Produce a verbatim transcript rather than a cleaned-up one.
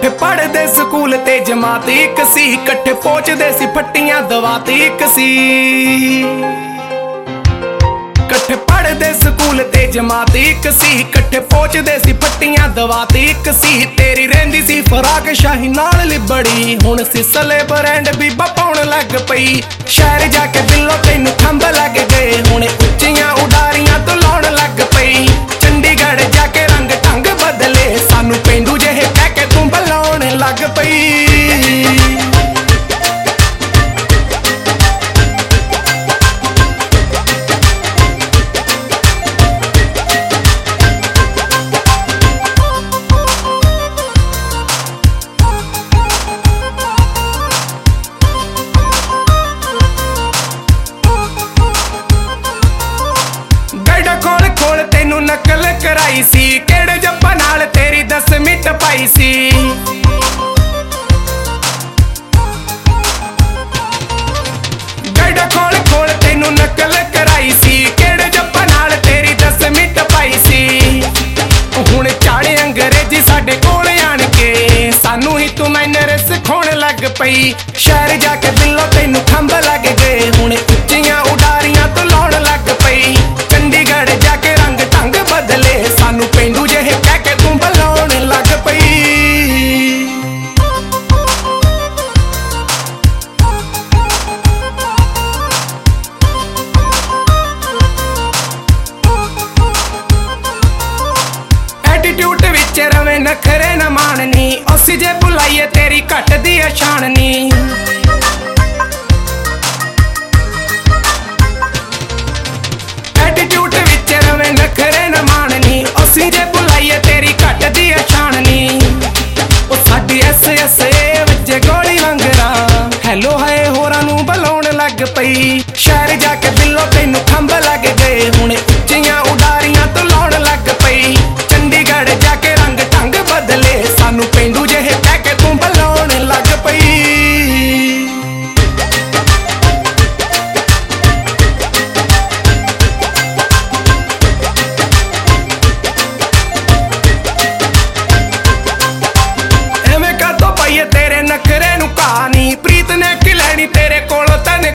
कट्ठे पढ़दे स्कूल ते जमात इक सी, कट्ठे पहुंचदे सी फट्टियां दवात इक सी। कट्ठे पढ़दे स्कूल ते जमात इक सी, कट्ठे पहुंचदे सी फट्टियां दवात इक सी। तेरी रहिंदी सी फराक शाही नाल लिबड़ी, हुण सिसले ब्रांड बीबा पाउण लग पई। शहर जाके दिलों तैनू खंभ लग गए, हुण उच्चियां उडारियां तो लाउण लग पई। चंडीगढ़ जाके रंग ढंग बदले, सानू पेंडू जेहे कह के तू बुलाउण लग पई। खोल खोल तेनू नकल कराई सी, केड़े जप्पा नाल तेरी दस मिंट पाई सी। गड़ खोल खोल तेनू नकल कराई सी, केड़े जप्पा नाल तेरी दस मिंट पाई सी। हुण चाड़े अंग्रेजी साडे कोल आण के, सानू ही तू मैनर सिखाउण लग पई। शहर जाके दिलों तैनू खंभ लग गए, हुण उच्चियां उडारियां तो लाउण लग पई। चंडीगढ़ जाके रंग ढंग बदले, सानू पेंडू जेहे कह के तू बुलाउण लग पई। एटीट्यूड विच रवे नखरे न माननी, उस जे बुलाइए तेरी घट दी अछाणनी। एटीट्यूड विच रवे नखरे न माननी, उसी जे बुलाइए तेरी घट दी अछाणनी। ओ साडी एस एस ए वजे गोली वांगरा, हैलो हाय होरां नू बुलाउण लग पई। शहर जाके दिलों तैनू खंभ लग गए, हुण